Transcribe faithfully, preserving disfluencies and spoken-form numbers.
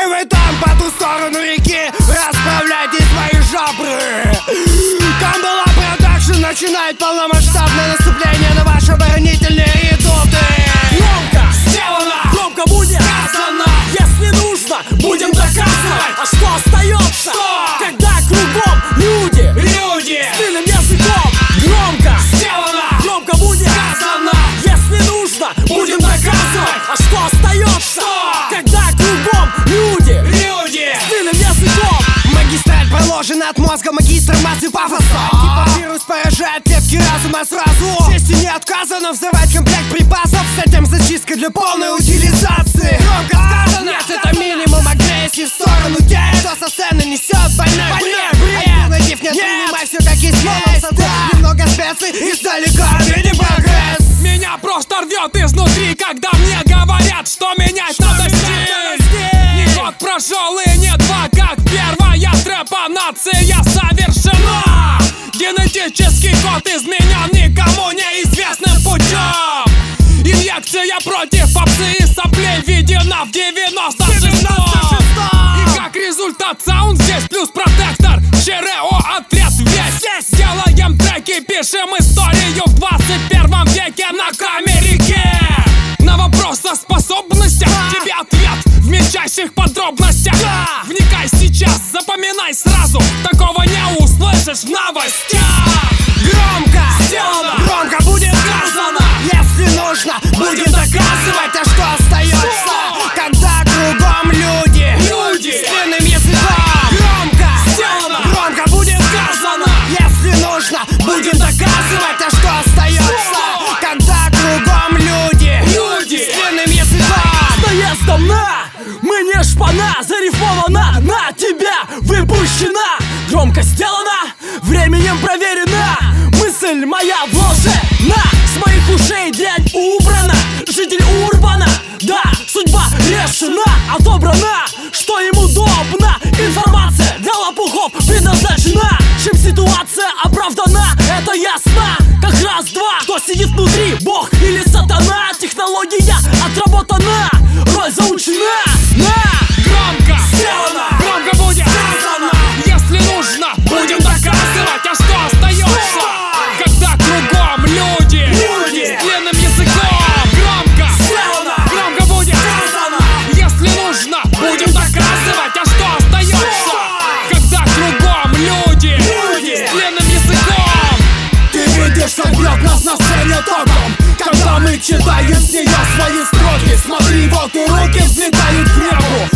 вы там по ту сторону реки, расправляйте свои жабры. Камбала Продакшн начинает полномасштабное наступление на ваши оборонительные редуты. Громко сделано, громко будет сказано. Если нужно, будем доказывать. А что остается, Что? когда кругом люди, Люди, с тыльным языком? Громко сделано, громко будет сказано. Если нужно, будем доказывать. А что остается, Что? когда кругом люди, Люди, с тыльным языком? магистраль проложена от мозга магистра массы пафоса. Антивирус поражает клетки разума сразу. Чести не отказано взрывать комплект припасов. С этим зачистка для полной утилизации. Громко сказано, нет, это минимум агрессии в сторону тех, кто со сцены несет больной бред. Альтернатив нет, принимай все как есть. Да. Немного специй издалека видим прогресс. Меня просто рвет изнутри, когда мне говорят, что менять надо стиль. Не год прошел и не два, как первая трэпанация совершена. Генетический код изменен никому неизвестным путем. Инъекция против попсы и соплей введена в девяносто шестом. И как результат саунд здесь плюс протектор. ЧРО отряд весь. Делаем треки, пишем историю в двадцать первом веке на камерике. На вопрос о способностях тебе ответ в мельчайших подробностях. Вникай сейчас, запоминай сразу, такого не услышишь в новостях. Громко Сделано, громко будет сказано. Если нужно, будем доказывать. А что остается, когда кругом люди, Люди. с длинным языком? Громко Сделано. громко будет сказано. Если нужно, будем доказывать. А что остается, когда кругом люди, Люди. с длинным языком? Наездом на, мы не шпана, зарифмована, на тебя выпущена. Громко сделано, временем проверена. Мысль моя вложена, с моих ушей дрянь убрана. Житель Урбана, да, судьба решена, отобрана, что им удобно. Информация для лопухов предназначена. Чем ситуация оправдана, это ясно. Как раз-два, кто сидит внутри, бог или сатана. Технология отработана, роль заучена. На! Громко Сделано, громко будет сказано. Если нужно, будем доказывать. А что остается, когда кругом люди, Люди. с длинным языком? Громко Сделано, громко будет сказано. Если нужно, будем доказывать. А что остается, когда кругом люди, Люди. с длинным языком? Ты видишь, как бьет нас на сцене током, когда мы читаем с нее свои строки. Смотри, вот и руки взлетают к небу.